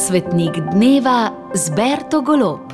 Svetnik dneva z Berto Golob.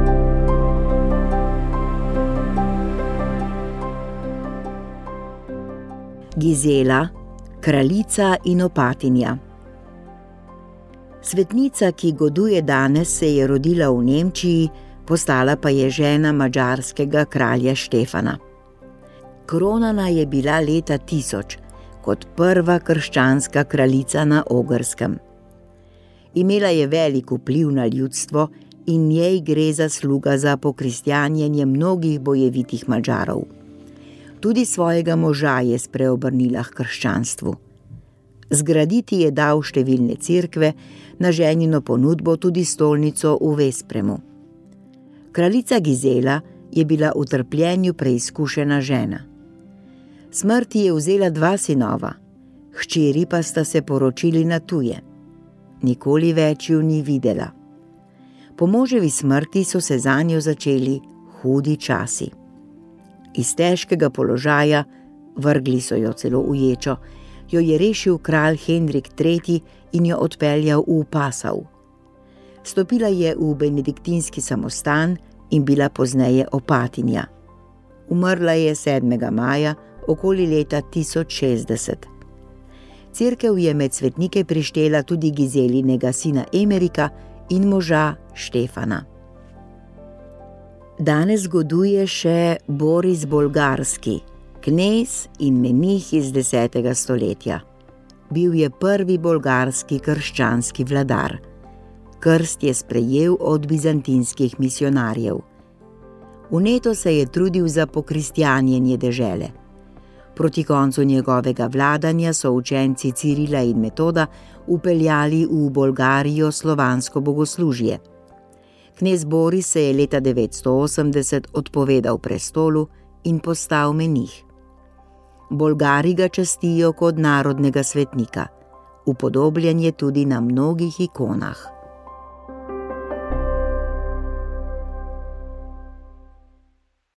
Gizela, kraljica in opatinja. Svetnica, ki goduje danes, se je rodila v Nemčiji, postala pa je žena madžarskega kralja Štefana. Kronana je bila leta 1000 kot prva krščanska kraljica na Ogrskem. Imela je velik vpliv na ljudstvo in njej gre zasluga za pokristjanjenje mnogih bojevitih Madžarov. Tudi svojega moža je spreobrnila h krščanstvu. Zgraditi je dal številne cerkve, na ženino ponudbo tudi stolnico v Vespremu. Kraljica Gizela je bila v trpljenju preizkušena žena. Smrti je vzela 2 sinova, hčeri pa sta se poročili na tuje. Nikoli več ju ni videla. Po moževi smrti so se zanjo začeli hudi časi. Iz težkega položaja, vrgli so jo celo v ječo, jo je rešil kralj Henrik III. In jo odpeljal v Passau. Stopila je v benediktinski samostan in bila pozneje opatinja. Umrla je 7. maja okoli leta 1060. Cerkev je med svetnike prištela tudi Gizelinega sina Emerika in moža Štefana. Danes goduje še Boris Bolgarski, knez in menih iz 10. stoletja. Bil je prvi bolgarski krščanski vladar. Krst je sprejel od bizantinskih misionarjev. Vneto se je trudil za pokristjanjenje dežele. Proti koncu njegovega vladanja so učenci Cirila in Metoda vpeljali v Bolgarijo slovansko bogoslužje. Knez Boris se je leta 980 odpovedal prestolu in postal menih. Bolgari ga častijo kot narodnega svetnika. Upodobljen je tudi na mnogih ikonah.